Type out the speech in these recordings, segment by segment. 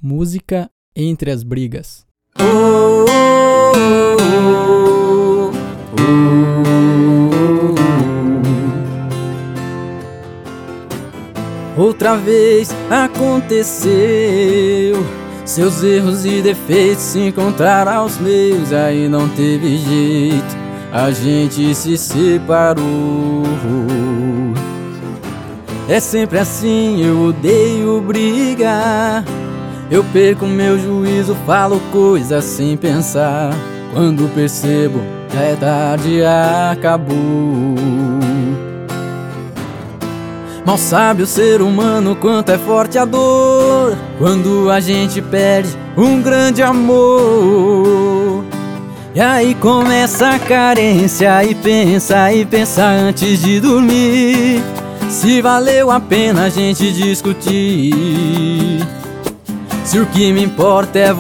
Música entre as brigas. Outra vez aconteceu, seus erros e defeitos se encontraram aos meus. Aí não teve jeito, a gente se separou. É sempre assim, eu odeio brigar. Eu perco meu juízo, falo coisas sem pensar. Quando percebo, já é tarde, acabou. Mal sabe o ser humano quanto é forte a dor quando a gente perde um grande amor. E aí começa a carência e pensa antes de dormir se valeu a pena a gente discutir. Se o que me importa é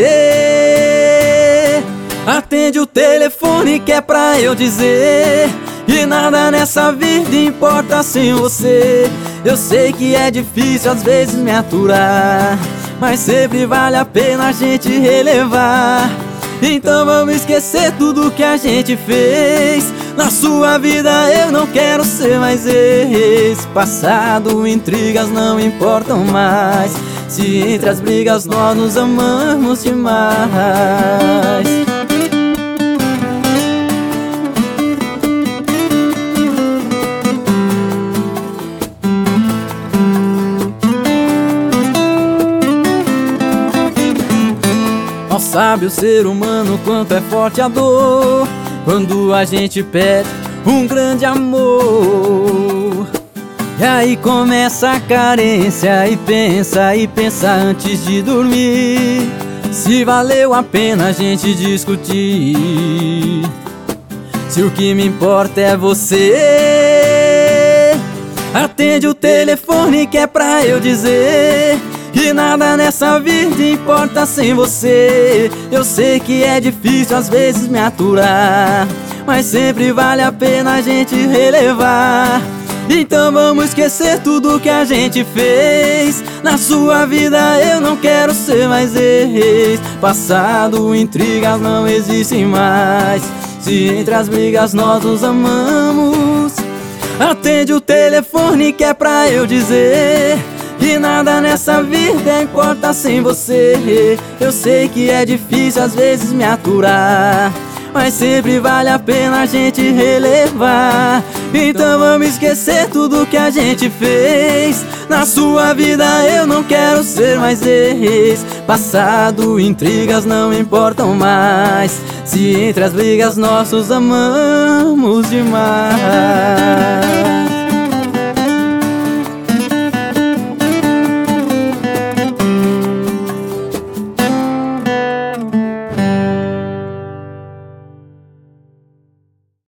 você, atende o telefone que é pra eu dizer. E nada nessa vida importa sem você. Eu sei que é difícil às vezes me aturar, mas sempre vale a pena a gente relevar. Então vamos esquecer tudo que a gente fez. Na sua vida eu não quero ser mais ex. Passado, intrigas não importam mais, se entre as brigas nós nos amamos demais. Mal sabe o ser humano quanto é forte a dor quando a gente perde um grande amor. E aí começa a carência e pensa antes de dormir se valeu a pena a gente discutir. Se o que me importa é você, atende o telefone que é pra eu dizer. E nada nessa vida importa sem você. Eu sei que é difícil às vezes me aturar, mas sempre vale a pena a gente relevar. Então vamos esquecer tudo que a gente fez. Na sua vida eu não quero ser mais ex. Passado, intrigas não existem mais, se entre as brigas nós nos amamos. Atende o telefone que é pra eu dizer. E nada nessa vida importa sem você. Eu sei que é difícil às vezes me aturar, mas sempre vale a pena a gente relevar. Então vamos esquecer tudo que a gente fez. Na sua vida eu não quero ser mais ex. Passado, intrigas não importam mais, se entre as brigas nós nos amamos demais.